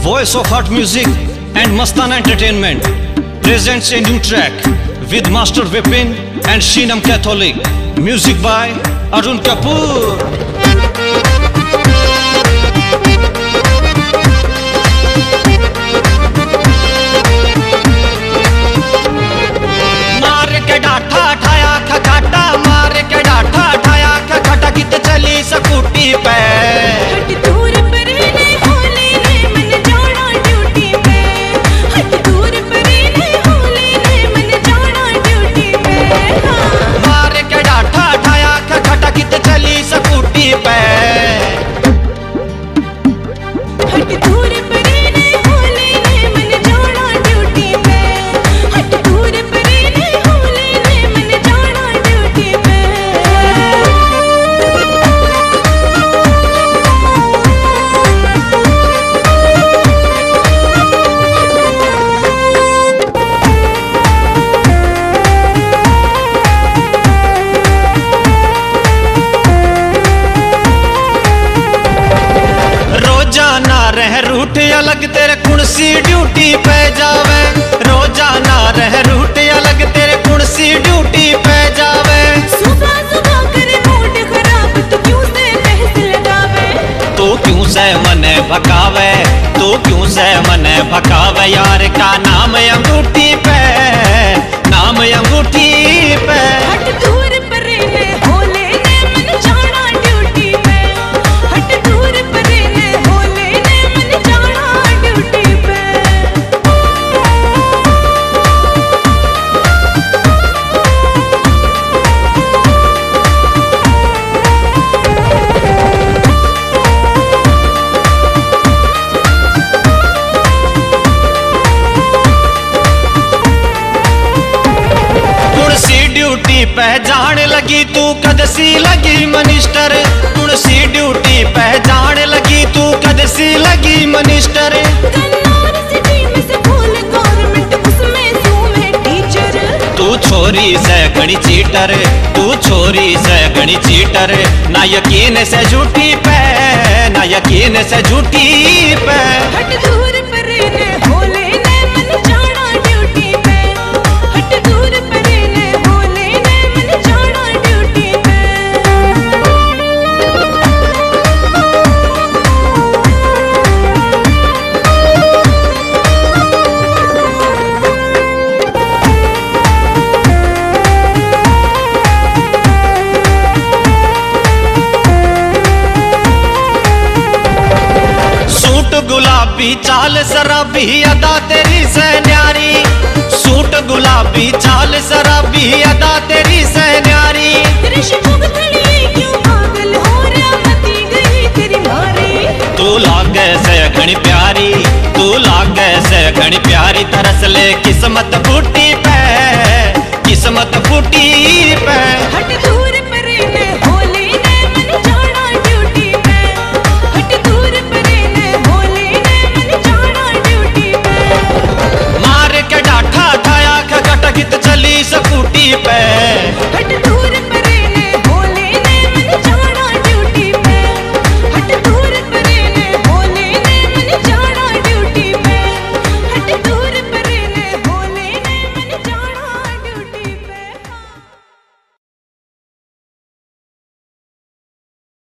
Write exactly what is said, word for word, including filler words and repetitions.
Voice of Heart Music and Mastana Entertainment presents a new track with Master Vipin and Shinam Catholic. Music by Arun Kapoor. मार के डाठा ठाया खखाटा, मार के डाठा ठाया खखाटा, कित चली scooty पे। हट दूर परे ने होले ने मन जाना ड्यूटी पे। हट दूर परे ने होले ने मन जाना ड्यूटी पे। मार के डाठा ठाया खखाटा, कित चली स्कूटी पे। हट दूर परे ने होले ने मन जाना ड्यूटी पे। हट दूर परे ने होले ने मन जाना ड्यूटी पे। रोजाना रह रूट अलग तेरे कुणसी ड्यूटी पे जावे। रोजाना रह रूट अलग तेरे कुणसी ड्यूटी पे जावे। सुबह सुबह करे मूड खराब, तू क्यों से बहस लगावे। तू क्यों से मने भकावे, तू क्यों से मने भकावे। यार का नाम अंगूठी पे, नाम अंगूठी पे। हट दूर परे ने होले ने मन जाना ड्यूटी पे। हट दूर परे ने होले ने मन जाना ड्यूटी पे। कुणसी ड्यूटी पे जान लगी तू कदसी लगी मनिस्टर। कुणसी ड्यूटी पे जान लगी तू कदसी लगी मनिस्टर। कन्नौर सिटी में से फूल गवर्नमेंट, उसमें तू मैं टीचर। तू छोरी से घनी चीटर, तू छोरी से घनी चीटर। ना यकीन से झूठी पे, ना यकीन से झूठी पे। हट दूर परे ने होले ने मन जाना ड्यूटी पे। हट दूर परे ने होले ने मन जाना ड्यूटी पे। सूट गुलाबी चाल शराबी अदा तेरी से न्यारी। सूट गुलाबी चाल शराबी अदा तेरी से न्यारी। कृष्ण भुगतली क्यों पागल हो रहा, मती गई तेरी मारी। तू लागे से घनी प्यारी, तू लागे से घनी प्यारी। तरस ले किस्मत फूटी पे, किस्मत फूटी पे। हट दूर